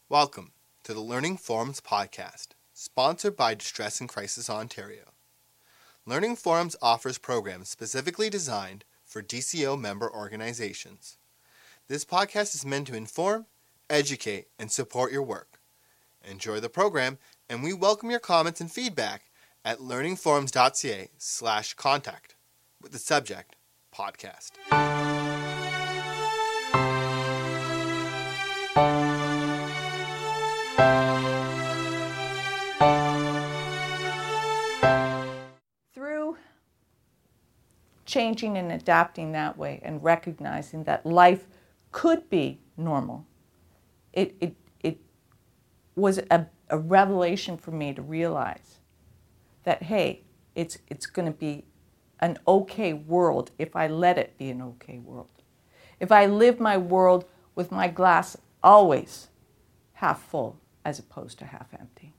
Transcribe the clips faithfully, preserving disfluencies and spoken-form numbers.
Welcome to the Learning Forums podcast, sponsored by Distress and Crisis Ontario. Learning Forums offers programs specifically designed for D C O member organizations. This podcast is meant to inform, educate, and support your work. Enjoy the program, and we welcome your comments and feedback at learningforums.ca slash contact with the subject, podcast. Through changing and adapting that way and recognizing that life could be normal, it, it, it was a, a revelation for me to realize that, hey, it's, it's going to be an okay world if I let it be an okay world. If I live my world with my glass always half full as opposed to half empty.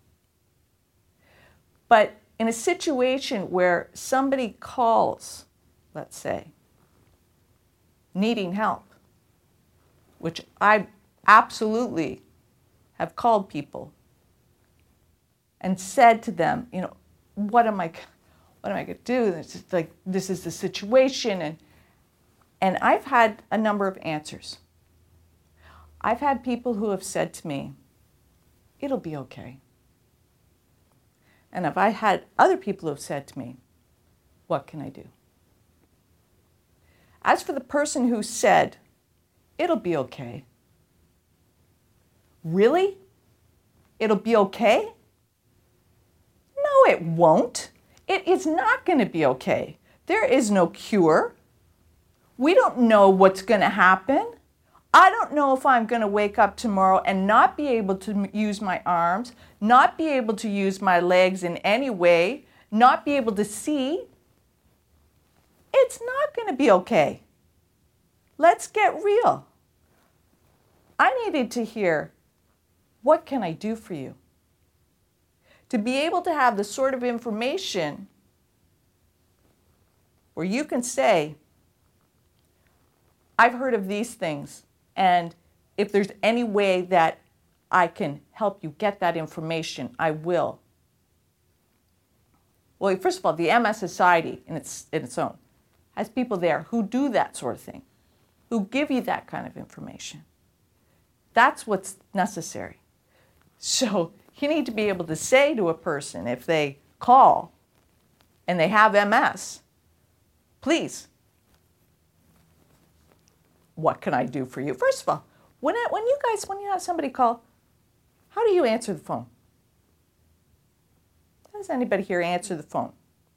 But in a situation where somebody calls, let's say, needing help, which I absolutely have called people and said to them, you know, what am I, what am I going to do? It's just like, this is the situation. And, and I've had a number of answers. I've had people who have said to me, it'll be okay. And if I had other people who have said to me, what can I do? As for the person who said, it'll be okay. Really? It'll be okay? No, it won't. It is not going to be okay. There is no cure. We don't know what's going to happen. I don't know if I'm going to wake up tomorrow and not be able to use my arms, not be able to use my legs in any way, not be able to see. It's not going to be okay. Let's get real. I needed to hear, what can I do for you? To be able to have the sort of information where you can say, I've heard of these things, and if there's any way that I can help you get that information, I will. Well, first of all, the M S Society in its, in its own has people there who do that sort of thing, who give you that kind of information. That's what's necessary. So you need to be able to say to a person, if they call and they have M S, please, what can I do for you? First of all, when, it, when you guys, when you have somebody call, how do you answer the phone? How does anybody here answer the phone?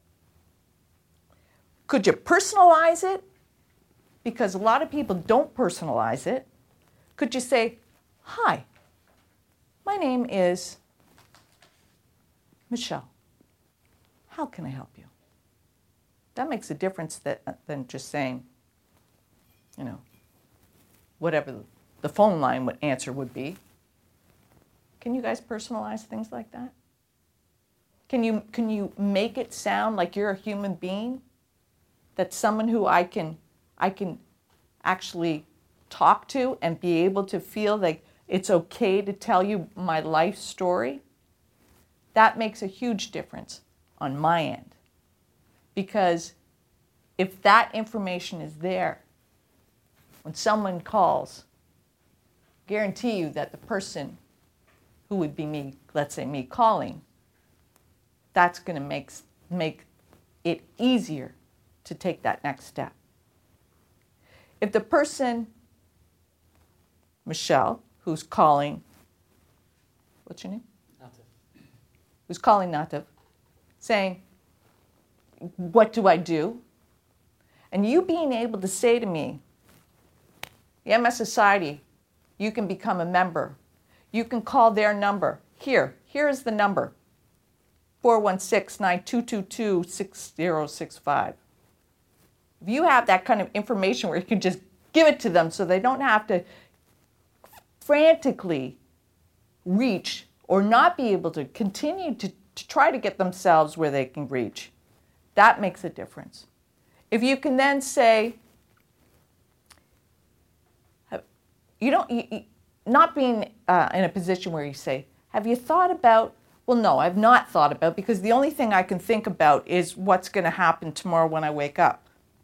Could you personalize it? Because a lot of people don't personalize it. Could you say, hi, my name is Michelle. How can I help you? That makes a difference that, than just saying, you know, whatever the phone line would answer would be. Can you guys personalize things like that? Can you, can you make it sound like you're a human being? That's someone who I can, I can actually talk to and be able to feel like it's okay to tell you my life story? That makes a huge difference on my end. Because if that information is there, when someone calls, guarantee you that the person who would be me, let's say me calling, that's going to make, make it easier to take that next step. If the person, Michelle, who's calling, what's your name? Nativ. Who's calling Nativ, saying, what do I do? And you being able to say to me, the M S Society, you can become a member. You can call their number. Here, here is the number, four one six, nine two two two, six zero six five. If you have that kind of information where you can just give it to them so they don't have to frantically reach or not be able to continue to, to try to get themselves where they can reach, that makes a difference. If you can then say, you don't, you, you, not being uh, in a position where you say, have you thought about, well, no, I've not thought about, because the only thing I can think about is what's going to happen tomorrow when I wake up.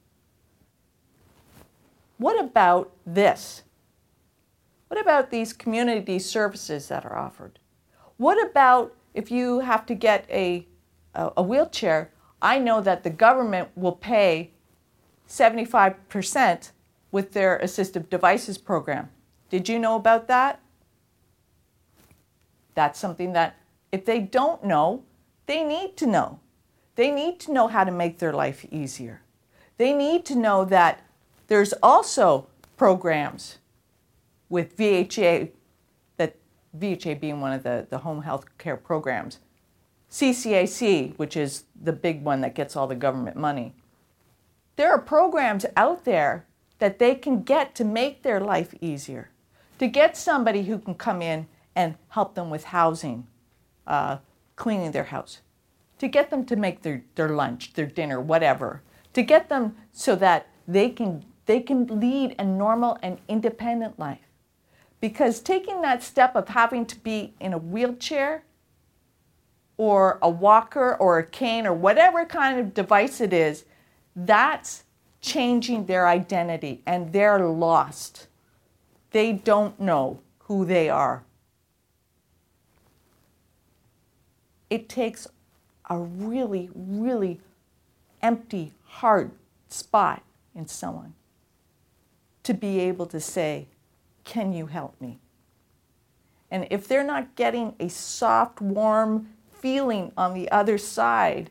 What about this? What about these community services that are offered? What about if you have to get a, a, a wheelchair? I know that the government will pay seventy-five percent with their assistive devices program. Did you know about that? That's something that if they don't know, they need to know. They need to know how to make their life easier. They need to know that there's also programs with V H A, that V H A being one of the, the home health care programs, C C A C, which is the big one that gets all the government money. There are programs out there that they can get to make their life easier, to get somebody who can come in and help them with housing, uh, cleaning their house, to get them to make their, their lunch, their dinner, whatever, to get them so that they can they can lead a normal and independent life. Because taking that step of having to be in a wheelchair or a walker or a cane or whatever kind of device it is, that's changing their identity, and they're lost. They don't know who they are. It takes a really, really empty, hard spot in someone to be able to say, can you help me? And if they're not getting a soft, warm feeling on the other side,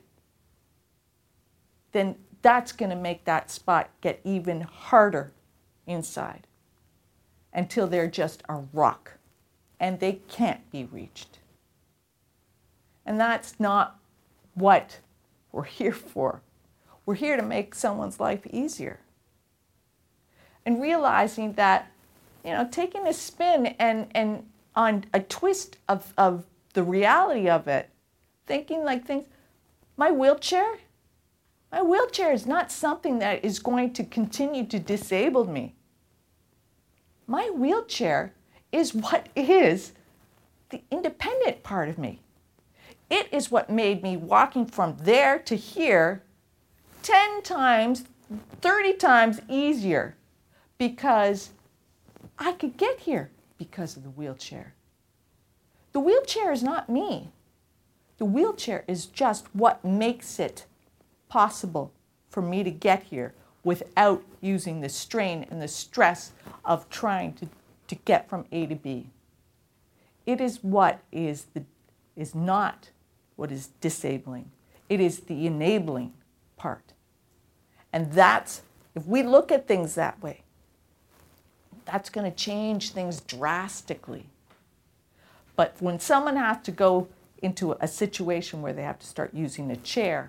then that's going to make that spot get even harder inside until they're just a rock and they can't be reached. And that's not what we're here for. We're here to make someone's life easier. And realizing that, you know, taking a spin and, and on a twist of, of the reality of it, thinking like things, my wheelchair, my wheelchair is not something that is going to continue to disable me. My wheelchair is what is the independent part of me. It is what made me walking from there to here ten times, thirty times easier, because I could get here because of the wheelchair. The wheelchair is not me. The wheelchair is just what makes it possible for me to get here without using the strain and the stress of trying to, to get from A to B. It is what is the is not what is disabling. It is the enabling part. And that's, if we look at things that way, that's going to change things drastically. But when someone has to go into a situation where they have to start using a chair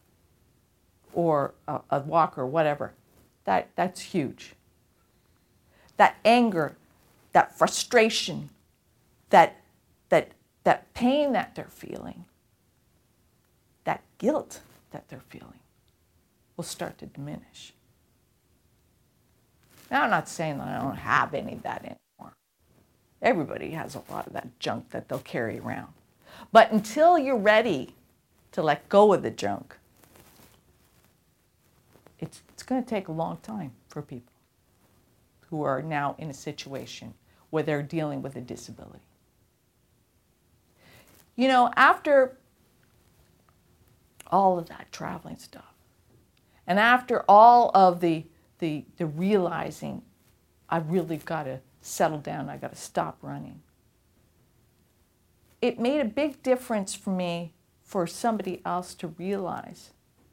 or a, a walker or whatever, that, that's huge. That anger, that frustration, that, that, that pain that they're feeling, that guilt that they're feeling will start to diminish. Now, I'm not saying that I don't have any of that anymore. Everybody has a lot of that junk that they'll carry around. But until you're ready to let go of the junk, it's, it's going to take a long time for people who are now in a situation where they're dealing with a disability. You know, after all of that traveling stuff, and after all of the The, the realizing I really got to settle down, I got to stop running. It made a big difference for me for somebody else to realize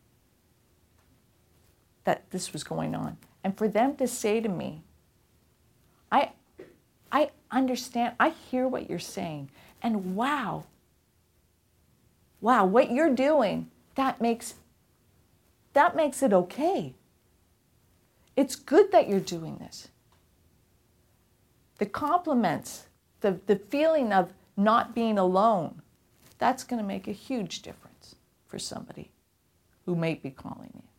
that this was going on. And for them to say to me, I, I understand, I hear what you're saying, and wow, wow, what you're doing, that makes, that makes it okay. It's good that you're doing this. The compliments, the, the feeling of not being alone, that's going to make a huge difference for somebody who may be calling in.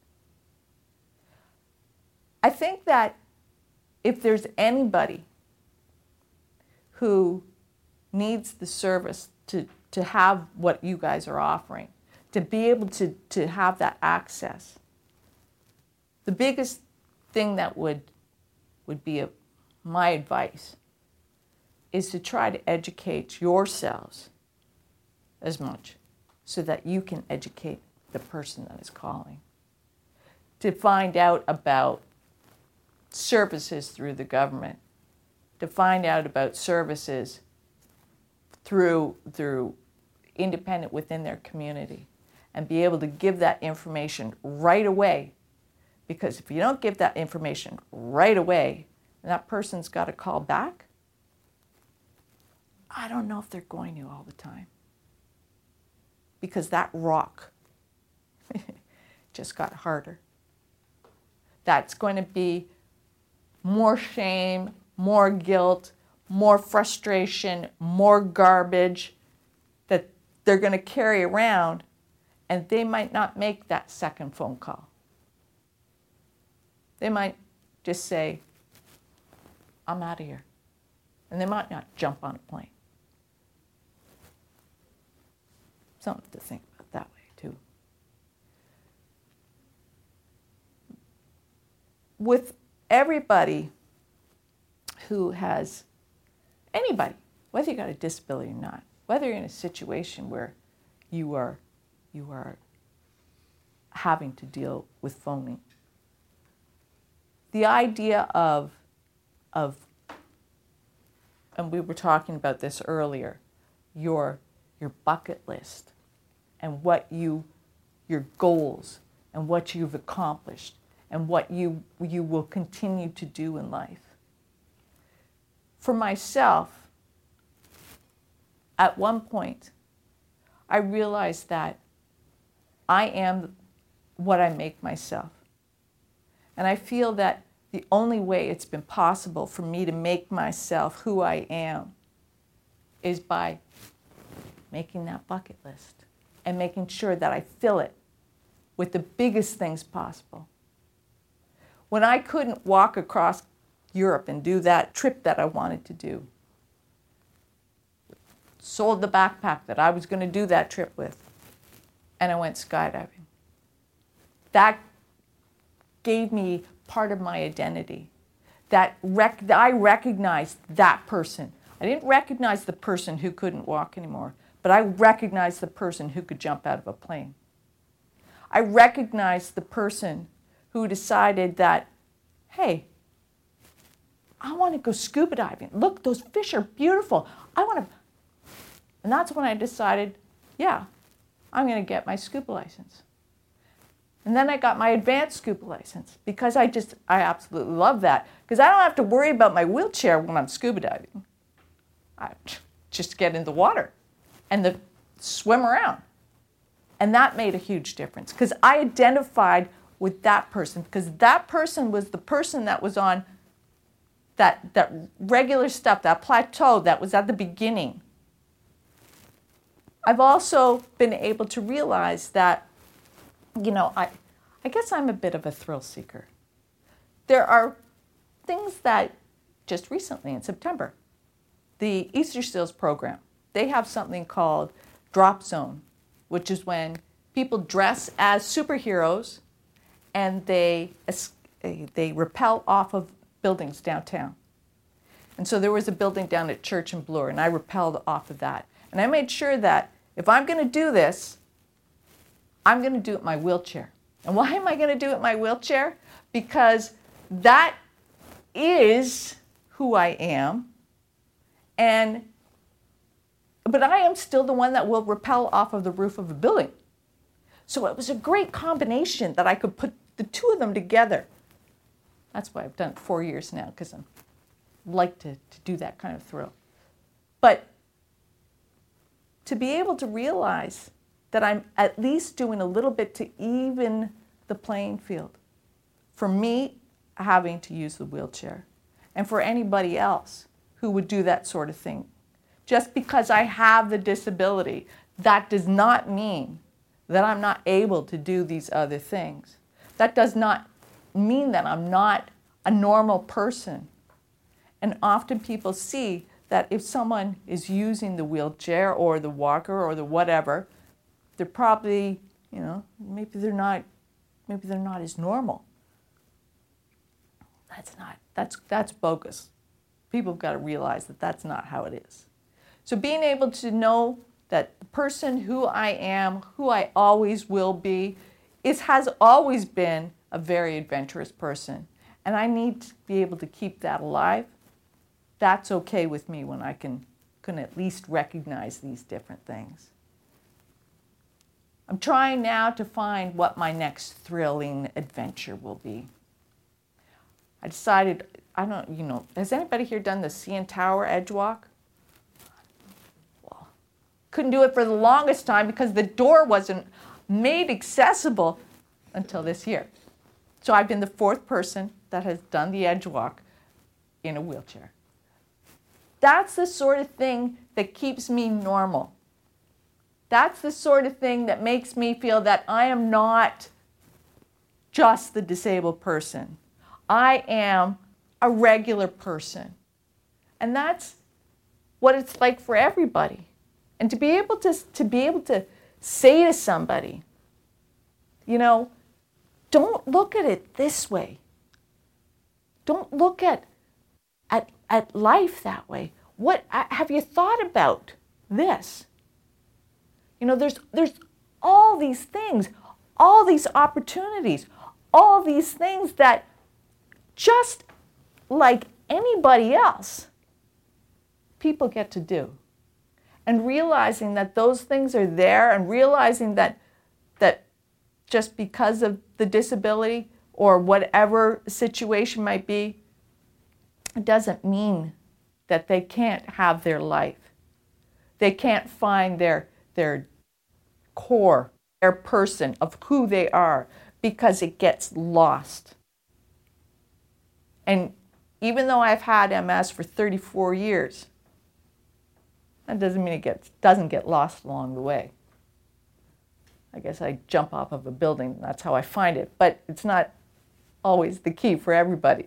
I think that if there's anybody who needs the service to, to have what you guys are offering, to be able to, to have that access. The biggest thing that would, would be a, my advice is to try to educate yourselves as much so that you can educate the person that is calling. To find out about services through the government, to find out about services through, through independent within their community, and be able to give that information right away. Because if you don't give that information right away, and that person's got to call back, I don't know if they're going to all the time. Because that rock just got harder. That's going to be more shame, more guilt, more frustration, more garbage that they're going to carry around, and they might not make that second phone call. They might just say, I'm out of here. And they might not jump on a plane. Something to think about that way, too. With everybody who has, anybody, whether you got a disability or not, whether you're in a situation where you are, you are having to deal with phoning, the idea of, of, and we were talking about this earlier, your, your bucket list and what you, your goals and what you've accomplished and what you, you will continue to do in life. For myself, at one point, I realized that I am what I make myself. And I feel that the only way it's been possible for me to make myself who I am is by making that bucket list and making sure that I fill it with the biggest things possible. When I couldn't walk across Europe and do that trip that I wanted to do, sold the backpack that I was going to do that trip with, and I went skydiving. That gave me part of my identity. That rec- I recognized that person. I didn't recognize the person who couldn't walk anymore, but I recognized the person who could jump out of a plane. I recognized the person who decided that, hey, I want to go scuba diving. Look, those fish are beautiful. I want to... And that's when I decided, yeah, I'm going to get my scuba license. And then I got my advanced scuba license because I just, I absolutely love that. Because I don't have to worry about my wheelchair when I'm scuba diving. I just get in the water and the, swim around. And that made a huge difference because I identified with that person because that person was the person that was on that, that regular stuff, that plateau that was at the beginning. I've also been able to realize that, you know, I, I guess I'm a bit of a thrill seeker. There are things that just recently in September, the Easter Seals program, they have something called Drop Zone, which is when people dress as superheroes and they, they rappel off of buildings downtown. And so there was a building down at Church and Bloor, and I rappelled off of that. And I made sure that if I'm going to do this, I'm going to do it in my wheelchair. And why am I going to do it in my wheelchair? Because that is who I am. And, but I am still the one that will rappel off of the roof of a building. So it was a great combination that I could put the two of them together. That's why I've done it four years now, because I like to, to do that kind of thrill. But to be able to realize that I'm at least doing a little bit to even the playing field. For me, having to use the wheelchair, and for anybody else who would do that sort of thing. Just because I have the disability, that does not mean that I'm not able to do these other things. That does not mean that I'm not a normal person. And often people see that if someone is using the wheelchair or the walker or the whatever, they're probably, you know, maybe they're not, maybe they're not as normal. That's not, that's, that's bogus. People have got to realize that that's not how it is. So being able to know that the person who I am, who I always will be, is, has always been a very adventurous person. And I need to be able to keep that alive. That's okay with me when I can, can at least recognize these different things. I'm trying now to find what my next thrilling adventure will be. I decided, I don't, you know, has anybody here done the C N Tower Edge Walk? Well, couldn't do it for the longest time because the door wasn't made accessible until this year. So I've been the fourth person that has done the Edge Walk in a wheelchair. That's the sort of thing that keeps me normal. That's the sort of thing that makes me feel that I am not just the disabled person. I am a regular person. And that's what it's like for everybody. And to be able to, to be able to say to somebody, you know, don't look at it this way. Don't look at, at, at life that way. What have you thought about this? You know, there's, there's all these things, all these opportunities, all these things that just like anybody else, people get to do. And realizing that those things are there and realizing that, that just because of the disability or whatever situation might be, it doesn't mean that they can't have their life. They can't find their, their core, their person of who they are, because it gets lost. And even though I've had M S for thirty-four years, that doesn't mean it gets, doesn't get lost along the way. I guess I jump off of a building, that's how I find it, but it's not always the key for everybody.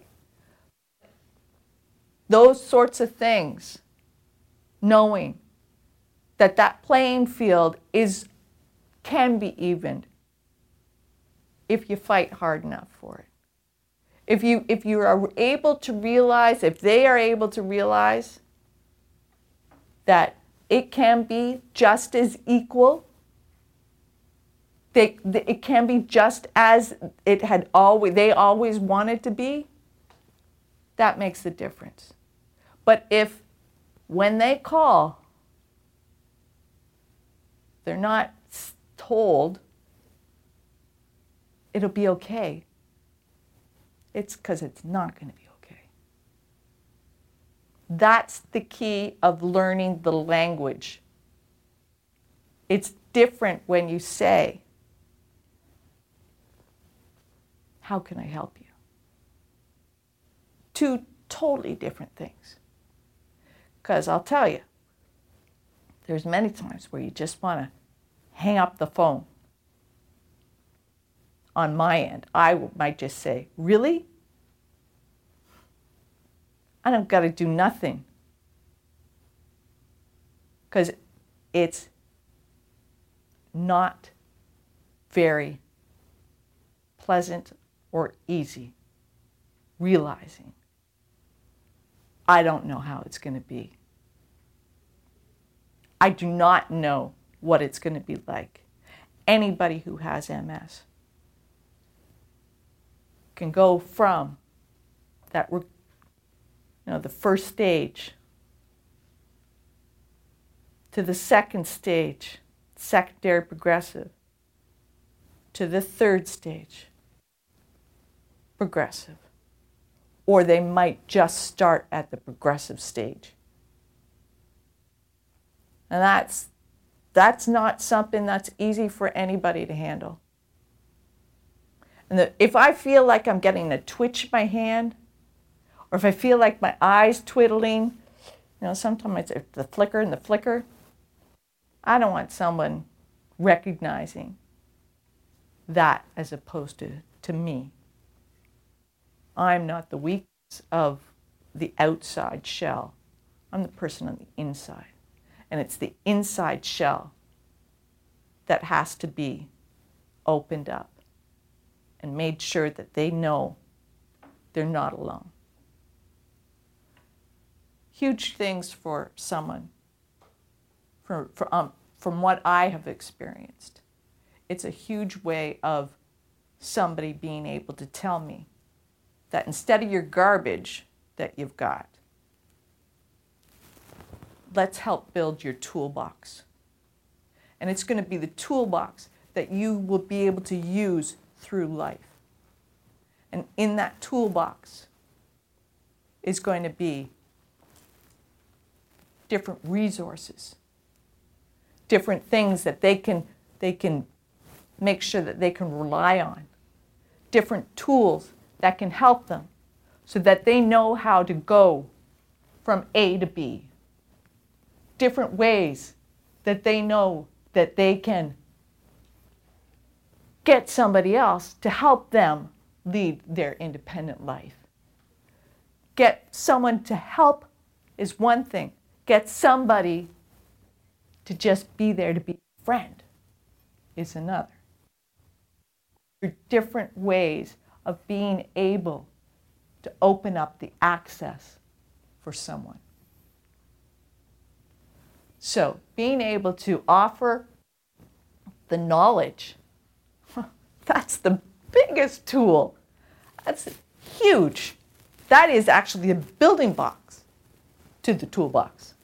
Those sorts of things, knowing that that playing field is, can be evened if you fight hard enough for it. If you, if you are able to realize, if they are able to realize that it can be just as equal, they, it can be just as it had always, they always wanted to be, that makes the difference. But if when they call, they're not told it'll be okay, it's because it's not going to be okay. That's the key of learning the language. It's different when you say, how can I help you? Two totally different things. Because I'll tell you, there's many times where you just want to hang up the phone. On my end, I might just say, really? I don't got to do nothing. Because it's not very pleasant or easy realizing I don't know how it's going to be. I do not know what it's going to be like. Anybody who has M S can go from that, you know, the first stage to the second stage, secondary progressive, to the third stage, progressive. Or they might just start at the progressive stage. And that's, that's not something that's easy for anybody to handle. And the, if I feel like I'm getting a twitch in my hand, or if I feel like my eyes twiddling, you know, sometimes it's the flicker and the flicker, I don't want someone recognizing that as opposed to, to me. I'm not the weakness of the outside shell. I'm the person on the inside. And it's the inside shell that has to be opened up and made sure that they know they're not alone. Huge things for someone, for, for, um, from what I have experienced. It's a huge way of somebody being able to tell me that instead of your garbage that you've got, let's help build your toolbox. And it's going to be the toolbox that you will be able to use through life. And in that toolbox is going to be different resources, different things that they can, they can make sure that they can rely on, different tools that can help them so that they know how to go from A to B, different ways that they know that they can get somebody else to help them lead their independent life. Get someone to help is one thing. Get somebody to just be there to be a friend is another. There are different ways of being able to open up the access for someone. So being able to offer the knowledge, that's the biggest tool. That's huge. That is actually a building blocks to the toolbox.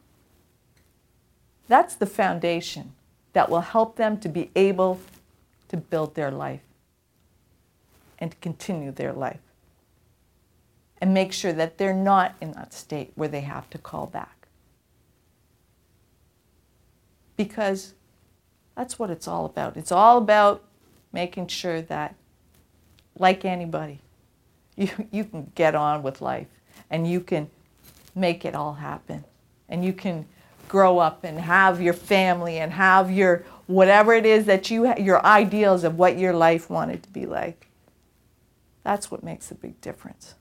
That's the foundation that will help them to be able to build their life and to continue their life and make sure that they're not in that state where they have to call back. Because that's what it's all about. It's all about making sure that, like anybody, you, you can get on with life and you can make it all happen. And you can grow up and have your family and have your whatever it is that you, your ideals of what your life wanted to be like. That's what makes a big difference.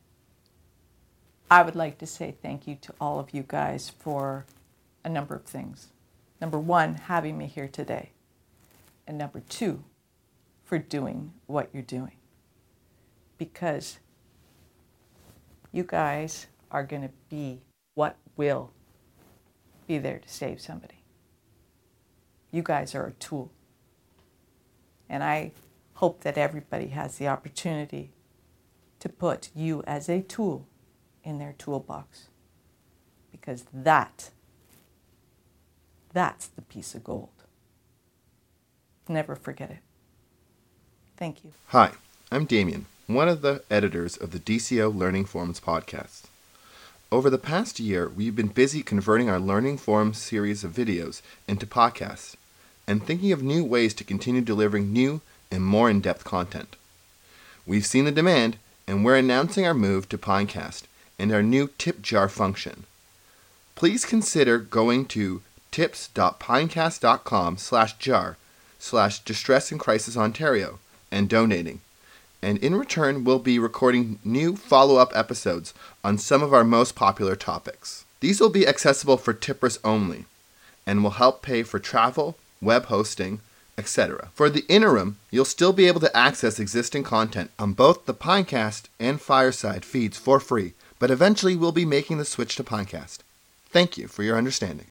I would like to say thank you to all of you guys for a number of things. Number one, having me here today. And number two, for doing what you're doing. Because you guys are going to be what will be there to save somebody. You guys are a tool. And I hope that everybody has the opportunity to put you as a tool in their toolbox. Because that, that's the piece of gold. Never forget it. Thank you. Hi, I'm Damien, one of the editors of the D C O Learning Forums podcast. Over the past year, we've been busy converting our Learning Forums series of videos into podcasts and thinking of new ways to continue delivering new and more in-depth content. We've seen the demand, and we're announcing our move to Pinecast and our new tip jar function. Please consider going to tips.pinecast.com slash jar slash distress and crisis Ontario and donating. And in return, we'll be recording new follow-up episodes on some of our most popular topics. These will be accessible for tippers only and will help pay for travel, web hosting, et cetera. For the interim, you'll still be able to access existing content on both the Pinecast and Fireside feeds for free, but eventually we'll be making the switch to Pinecast. Thank you for your understanding.